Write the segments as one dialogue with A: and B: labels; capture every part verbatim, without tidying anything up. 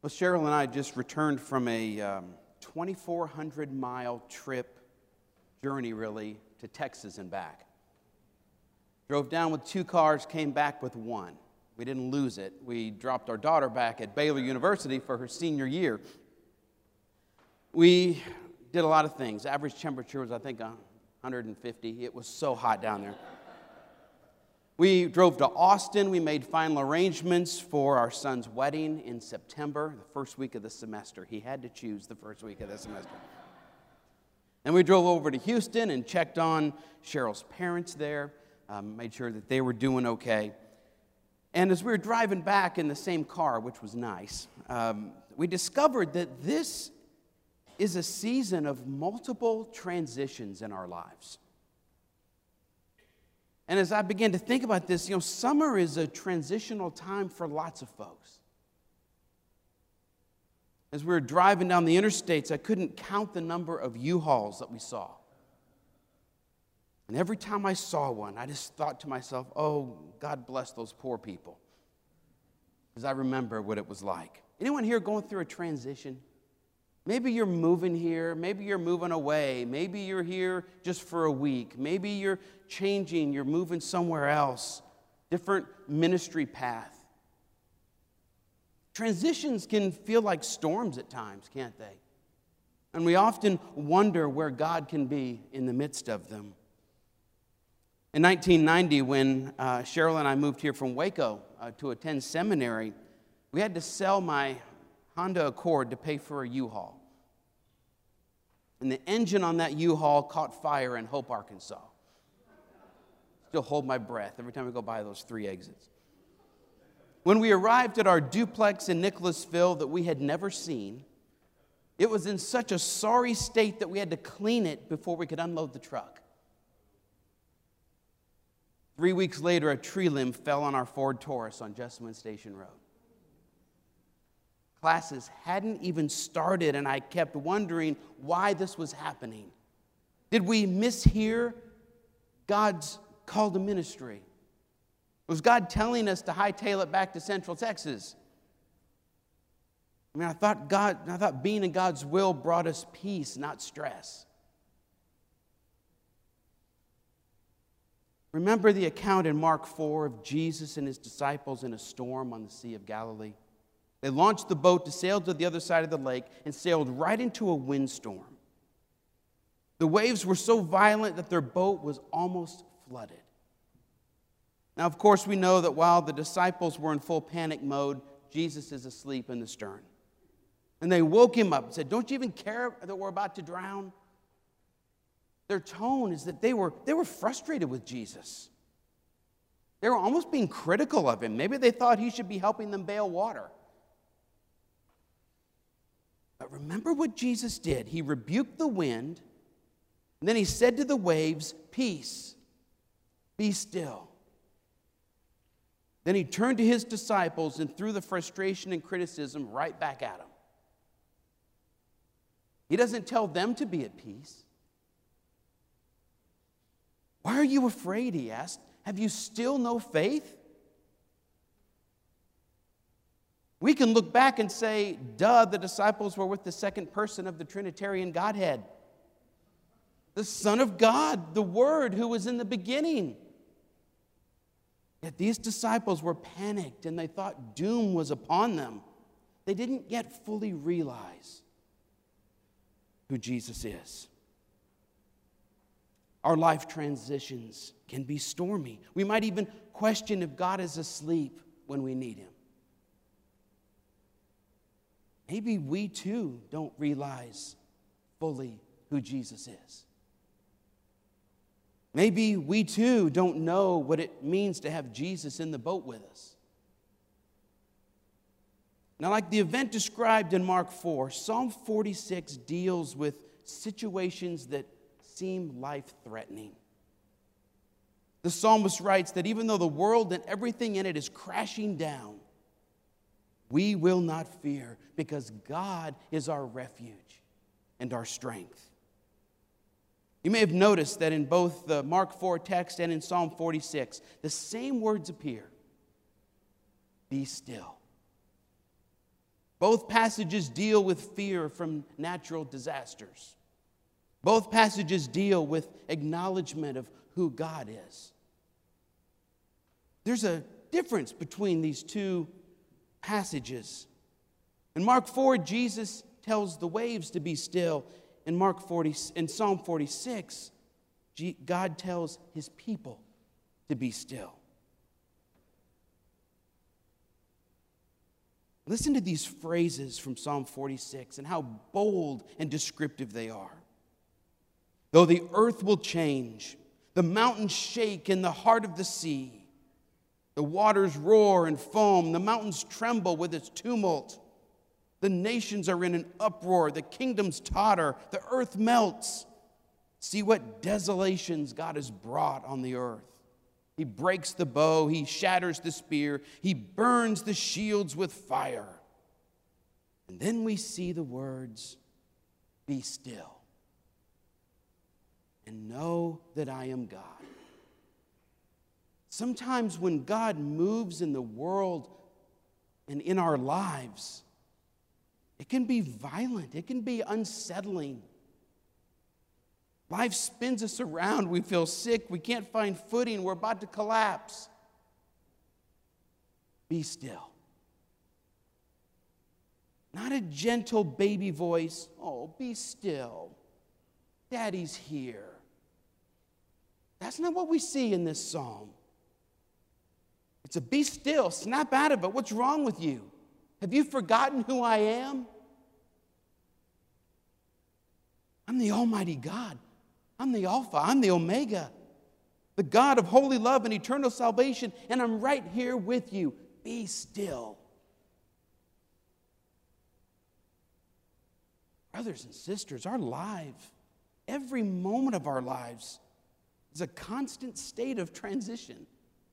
A: Well, Cheryl and I just returned from a um, twenty-four hundred mile trip, journey really, to Texas and back. Drove down with two cars, came back with one. We didn't lose it. We dropped our daughter back at Baylor University for her senior year. We did a lot of things. Average temperature was, I think, one hundred fifty. It was so hot down there. We drove to Austin. We made final arrangements for our son's wedding in September, the first week of the semester. He had to choose the first week of the semester. And we drove over to Houston and checked on Cheryl's parents there, um, made sure that they were doing okay. And as we were driving back in the same car, which was nice, um, we discovered that this is a season of multiple transitions in our lives. And as I began to think about this, you know, summer is a transitional time for lots of folks. As we were driving down the interstates, I couldn't count the number of U-Hauls that we saw. And every time I saw one, I just thought to myself, oh, God bless those poor people. Because I remember what it was like. Anyone here going through a transition? Maybe you're moving here. Maybe you're moving away. Maybe you're here just for a week. Maybe you're changing. You're moving somewhere else. Different ministry path. Transitions can feel like storms at times, can't they? And we often wonder where God can be in the midst of them. In nineteen ninety, when uh, Cheryl and I moved here from Waco uh, to attend seminary, we had to sell my Honda Accord to pay for a U-Haul. And the engine on that U-Haul caught fire in Hope, Arkansas. Still hold my breath every time we go by those three exits. When we arrived at our duplex in Nicholasville that we had never seen, it was in such a sorry state that we had to clean it before we could unload the truck. Three weeks later, a tree limb fell on our Ford Taurus on Jessamine Station Road. Classes hadn't even started, and I kept wondering why this was happening. Did we mishear God's call to ministry? Was God telling us to hightail it back to Central Texas? I mean, I thought God, I thought being in God's will brought us peace, not stress. Remember the account in Mark four of Jesus and his disciples in a storm on the Sea of Galilee? They launched the boat to sail to the other side of the lake and sailed right into a windstorm. The waves were so violent that their boat was almost flooded. Now, of course, we know that while the disciples were in full panic mode, Jesus is asleep in the stern. And they woke him up and said, "Don't you even care that we're about to drown?" Their tone is that they were, they were frustrated with Jesus. They were almost being critical of him. Maybe they thought he should be helping them bail water. But remember what Jesus did. He rebuked the wind, and then he said to the waves, "Peace, be still." Then he turned to his disciples and threw the frustration and criticism right back at them. He doesn't tell them to be at peace. "Why are you afraid?" he asked. "Have you still no faith?" We can look back and say, duh, the disciples were with the second person of the Trinitarian Godhead. The Son of God, the Word who was in the beginning. Yet these disciples were panicked and they thought doom was upon them. They didn't yet fully realize who Jesus is. Our life transitions can be stormy. We might even question if God is asleep when we need him. Maybe we too don't realize fully who Jesus is. Maybe we too don't know what it means to have Jesus in the boat with us. Now, like the event described in Mark four, Psalm forty-six deals with situations that seem life-threatening. The psalmist writes that even though the world and everything in it is crashing down, we will not fear because God is our refuge and our strength. You may have noticed that in both the Mark four text and in Psalm forty-six, the same words appear. Be still. Both passages deal with fear from natural disasters. Both passages deal with acknowledgement of who God is. There's a difference between these two passages. In Mark four, Jesus tells the waves to be still. In Mark forty, in Psalm forty-six, God tells his people to be still. Listen to these phrases from Psalm forty-six and how bold and descriptive they are. Though the earth will change, the mountains shake in the heart of the sea, the waters roar and foam, the mountains tremble with its tumult, the nations are in an uproar, the kingdoms totter, the earth melts. See what desolations God has brought on the earth. He breaks the bow, he shatters the spear, he burns the shields with fire. And then we see the words, "Be still, and know that I am God." Sometimes when God moves in the world and in our lives, it can be violent, it can be unsettling. Life spins us around. We feel sick. We can't find footing. We're about to collapse. Be still. Not a gentle baby voice. Oh, be still. Daddy's here. That's not what we see in this psalm. It's a be still. Snap out of it. What's wrong with you? Have you forgotten who I am? I'm the Almighty God. I'm the Alpha, I'm the Omega, the God of holy love and eternal salvation, and I'm right here with you. Be still. Brothers and sisters, our life, every moment of our lives is a constant state of transition.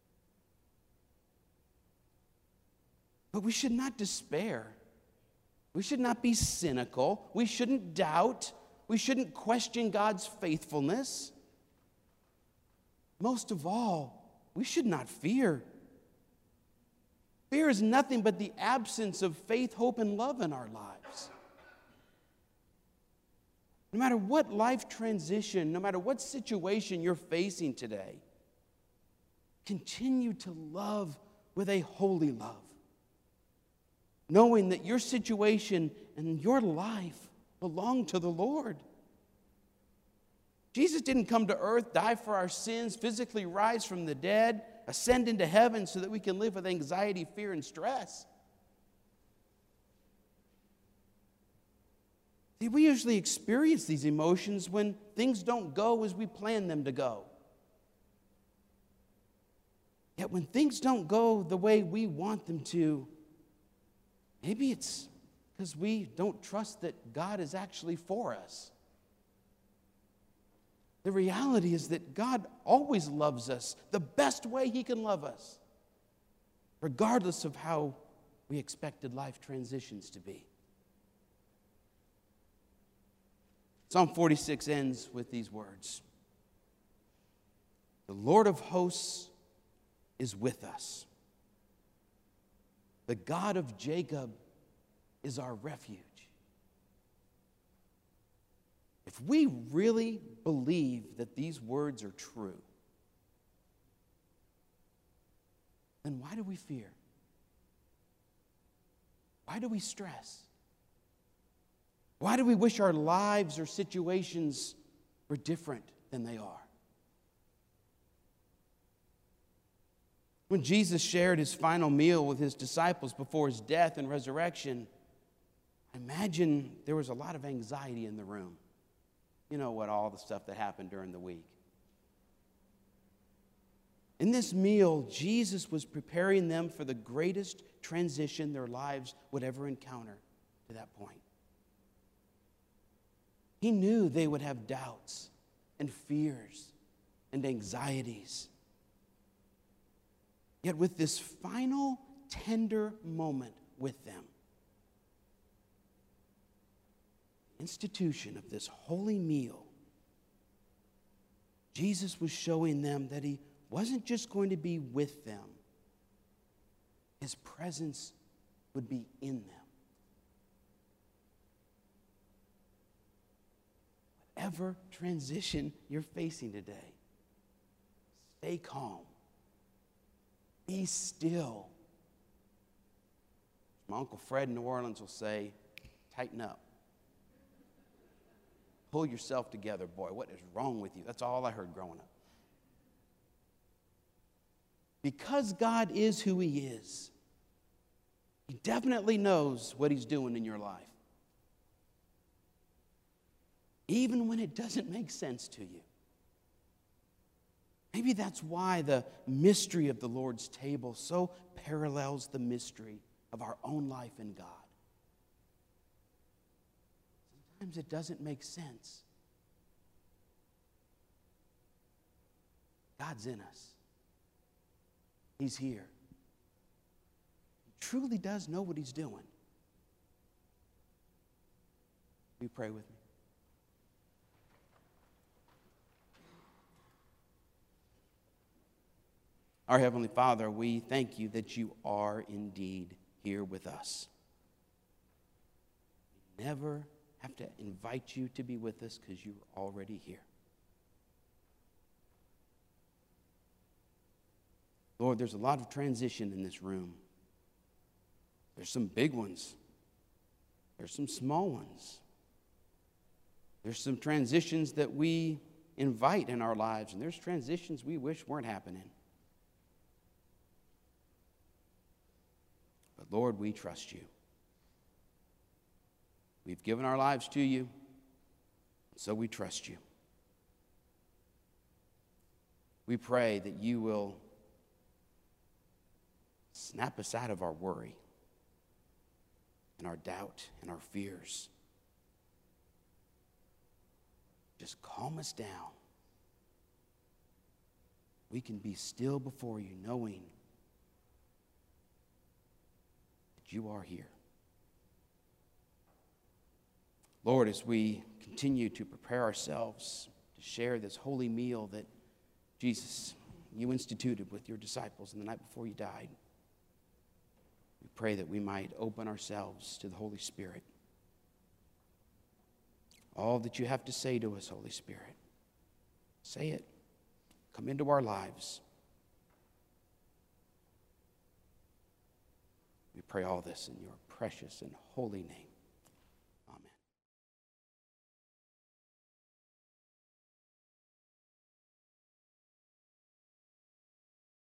A: But we should not despair. We should not be cynical. We shouldn't doubt. We shouldn't question God's faithfulness. Most of all, we should not fear. Fear is nothing but the absence of faith, hope, and love in our lives. No matter what life transition, no matter what situation you're facing today, continue to love with a holy love, knowing that your situation and your life belong to the Lord. Jesus didn't come to earth, die for our sins, physically rise from the dead, ascend into heaven so that we can live with anxiety, fear, and stress. See, we usually experience these emotions when things don't go as we plan them to go. Yet when things don't go the way we want them to, maybe it's because we don't trust that God is actually for us. The reality is that God always loves us the best way he can love us, regardless of how we expected life transitions to be. Psalm forty-six ends with these words. The Lord of hosts is with us. The God of Jacob is our refuge. If we really believe that these words are true, then why do we fear? Why do we stress? Why do we wish our lives or situations were different than they are? When Jesus shared his final meal with his disciples before his death and resurrection, I imagine there was a lot of anxiety in the room. You know what, all the stuff that happened during the week. In this meal, Jesus was preparing them for the greatest transition their lives would ever encounter to that point. He knew they would have doubts and fears and anxieties. Yet with this final tender moment with them, institution of this holy meal, Jesus was showing them that he wasn't just going to be with them. His presence would be in them. whatever transition you're facing today, stay calm. Be still. My Uncle Fred in New Orleans will say, tighten up. Pull yourself together, boy. What is wrong with you? That's all I heard growing up. Because God is who He is, He definitely knows what He's doing in your life. Even when it doesn't make sense to you. Maybe that's why the mystery of the Lord's table so parallels the mystery of our own life in God. Sometimes it doesn't make sense. God's in us. He's here. He truly does know what He's doing. Will you pray with me? Our Heavenly Father, we thank You that You are indeed here with us. We never have to invite You to be with us because You're already here. Lord, there's a lot of transition in this room. There's some big ones. There's some small ones. There's some transitions that we invite in our lives, and there's transitions we wish weren't happening. But Lord, we trust You. We've given our lives to You, so we trust You. We pray that You will snap us out of our worry and our doubt and our fears. Just calm us down. We can be still before You, knowing that You are here. Lord, as we continue to prepare ourselves to share this holy meal that, Jesus, You instituted with Your disciples in the night before You died, we pray that we might open ourselves to the Holy Spirit. All that You have to say to us, Holy Spirit, say it. Come into our lives. We pray all this in Your precious and holy name.